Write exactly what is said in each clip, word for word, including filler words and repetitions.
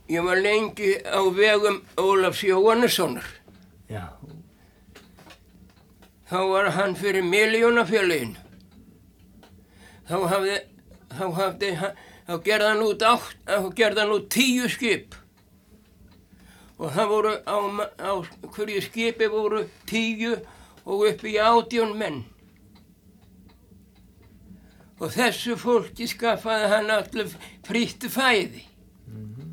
ég var lengi á vegum Ólafs Jóhannessonar. Já. Þá var hann fyrir Milljónafélaginu. Þá hafði, þá hafði, þá gerði hann út átt, þá gerði hann út tíu skip. Og það voru á, á hverju skipi voru tíu og upp í átján menn. Og þessu fólki skaffaði hann allir frítt fæði. Mm-hmm.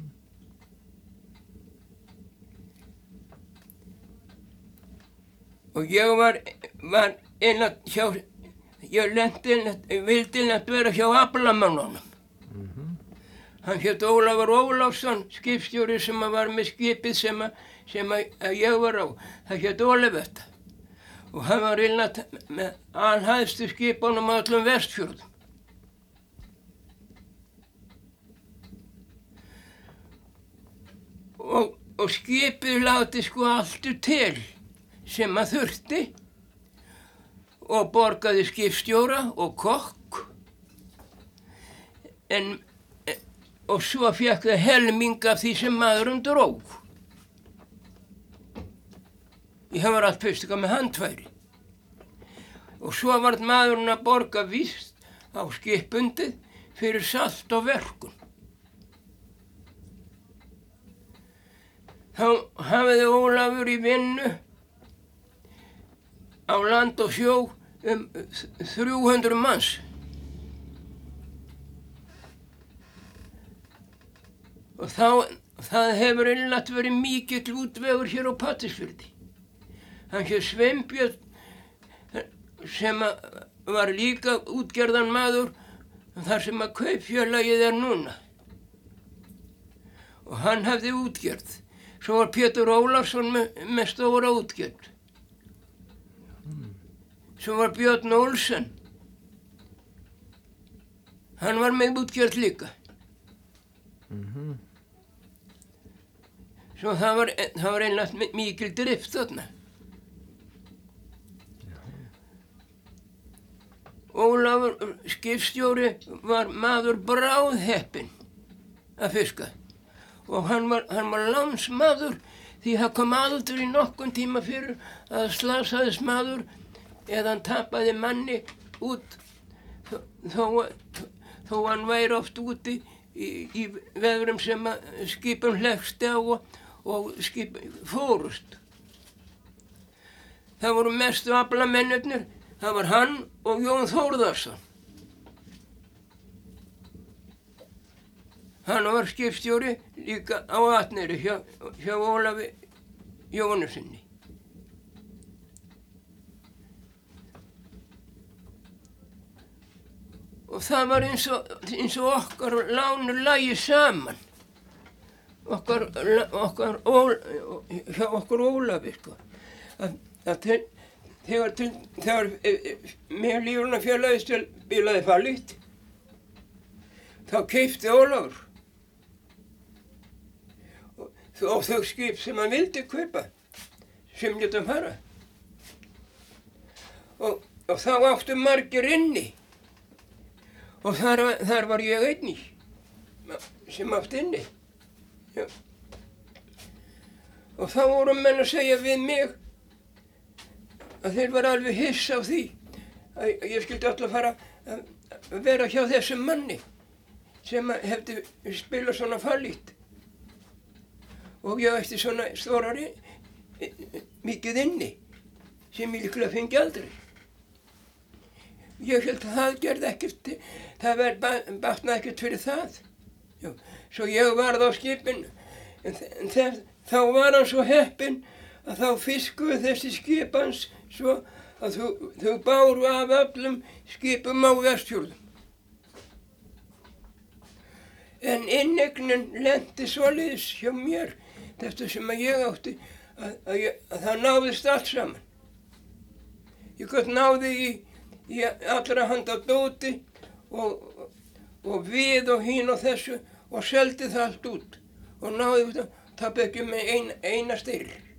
Og ég var, var inn að hjá, ég lenti inn að, vildi inn að vera hjá aflamannunum. Mm-hmm. Hann hét Ólafur Ólafsson, skipstjóri sem var með skipið sem, að, sem að, að ég var á. Það hét Olivetta. Og hann var inn að með alhæðstu skipunum á öllum Vestfjörðum. Og, og skipið láti sko alltur til sem að þurfti og borgaði skipstjóra og kokk. En, og svo fekk það helming af því sem maðurinn dróg. Ég var allt fyrst eitthvað með handfæri. Og svo var maðurinn að borga víst á skipundið fyrir salt og verkun. Þá hafiði Ólafur í vinnu á land og sjó um þrjú hundruð manns. Og þá, það hefur innlætt verið mikill útvegur hér á Patreksfirði. Hann hér Sveinbjörn sem var líka útgerðan maður þar sem að kaupfélagið er núna. Og hann hafði útgerð. Svo var Pétur Ólafsson með, með stóra útgerð. Svo var Björn Olsen. Hann var með útgerð líka. Mm-hmm. Svo það var, það var einlega mikil drift þarna. Ólafur skipstjóri var maður bráðheppinn að fiska. Og hann var, hann var lánsmaður því það kom aldrei nokkun tíma fyrir að slasaðist maður eða hann tapaði manni út þó, þó, þó hann væri oft úti í, í veðrum sem skipum hlekksti á og, og skip fórust. Það voru mestu aflamennirnir, það var hann og Jón Þórðarsson. Hann var skipstjóri líka á Atneyri hjá, hjá Ólafi Jóhannesinni. Og það var eins og, eins og okkar lánur lagi saman. Okkar, okkar, ól, hjá okkur Ólafi, sko. Að, að til, þegar, til, þegar með lífrunarfélagið til bílaði fallið, þá keypti Ólafur. Og þau skip sem hann vildi kaupa, sem getum fara. Og, og þá áttu margir inni. Og þar, þar var ég einnig, sem átt inni. Já. Og þá voru menn að segja við mig að þeir var alveg hissa á því að ég skildi alltaf fara að vera hjá þessum manni sem hefði spilað svona fallít. Og ég ætti svona stórari mikið inni sem ég líklega fengi aldrei. Ég held að það gerði ekkert, það batnaði ekkert fyrir það. Já. Svo ég varð á skipinu, en, en þeir, þá var hann svo heppinn að þá fiskuðu þessi skipans svo að þau, þau báru af öllum skipum á Vestfjörðum. En innegnin lenti svoleiðis hjá mér, þetta sem að ég átti, að, að, ég, að það náðist allt saman. Ég gott náði í, í allra handa dóti og, og við og hín og þessu og seldi það allt út og náði það, það ekki með ein, eina styr.